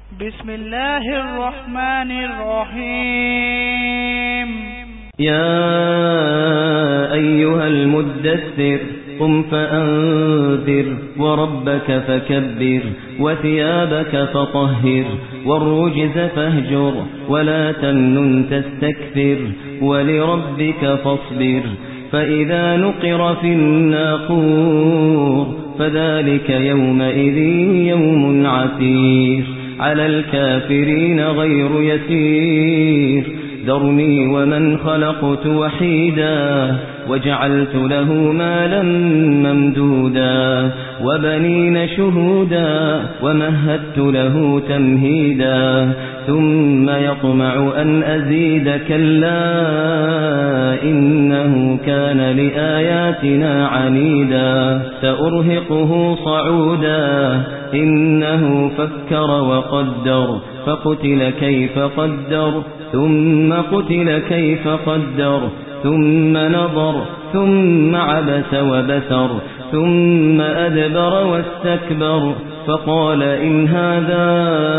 بسم الله الرحمن الرحيم يا أيها المدثر قم فأنذر وربك فكبر وثيابك فطهر والرجز فاهجر ولا تمنن تستكثر ولربك فاصبر فإذا نقر في الناقور فذلك يومئذ يوم عسير على الكافرين غير يسير ذرني ومن خلقت وحيدا وجعلت له مالا ممدودا وبنين شهودا ومهدت له تمهيدا ثم يطمع أن أزيد كلا إنه كان لآياتنا عنيدا سأرهقه صعودا إنه فكر وقدر فقتل كيف قدر ثم قتل كيف قدر ثم نظر ثم عبس وبسر ثم أدبر واستكبر فقال إن هذا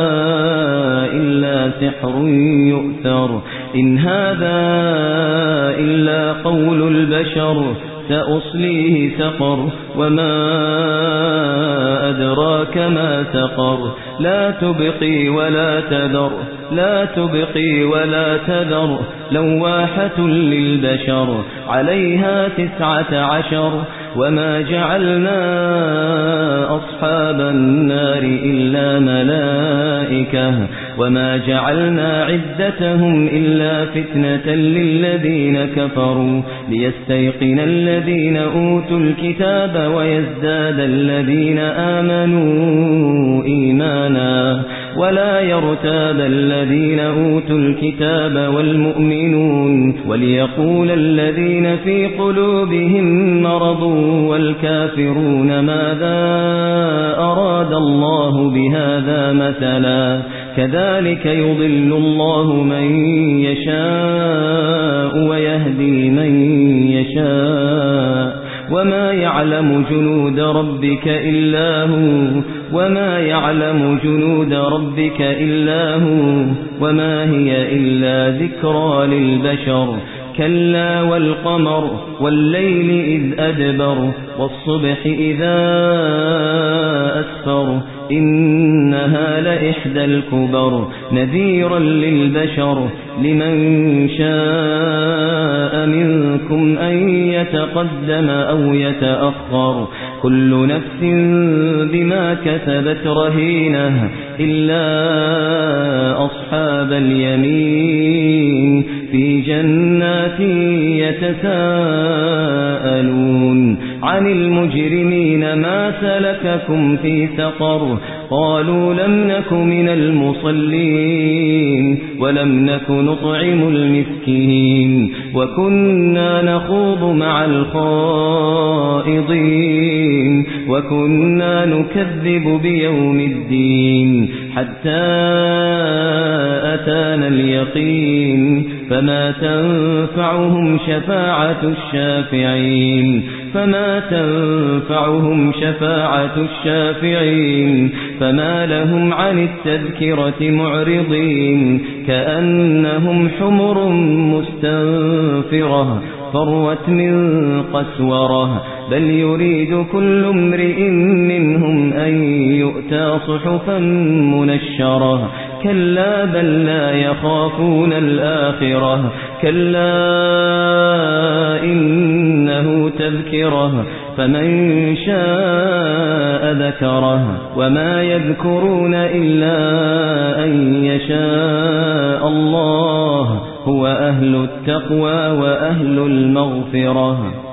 إلا سحر يؤثر إن هذا إلا قول البشر سأصليه سقر وما أدراك ما سقر لا تبقي ولا تذر لا تبقي ولا تذر لواحة للبشر عليها 19 وما جعلنا أصحاب النار إلا ملائكة وما جعلنا عدتهم إلا فتنة للذين كفروا ليستيقن الذين أوتوا الكتاب ويزداد الذين آمنوا إيمانا ولا يرتاب الذين أوتوا الكتاب والمؤمنون وليقول الذين في قلوبهم مرض والكافرون ماذا أراد الله بهذا مثلا كذلك يضل الله من يشاء ويهدي من يشاء وما يعلم جنود ربك إلا هو وما يعلم جنود ربك إلا هو وما هي إلا ذكرى للبشر كلا والقمر والليل إذ أدبر والصبح إذا أسفر إنها لإحدى الكبر نذيرا للبشر لمن شاء منكم أن يتقدم أو يتأخر كل نفس بما كسبت رهينة إلا أصحاب اليمين في جنات يتساءلون عن المجرمين ما سلككم في سقر قالوا لم نك من المصلين ولم نك نطعم المسكين وكنا نخوض مع الخائضين وكنا نكذب بيوم الدين حتى أتانا اليقين فما تنفعهم شفاعة الشافعين فما لهم عن التذكرة معرضين كأنهم حمر مستنفرة فروت من قسورة بل يريد كل امرئ منهم أن يؤتى صحفا منشرة كلا بل لا يخافون الآخرة كلا إنه تذكرة فمن شاء ذكره وما يذكرون إلا أن يشاء الله هو أهل التقوى وأهل المغفرة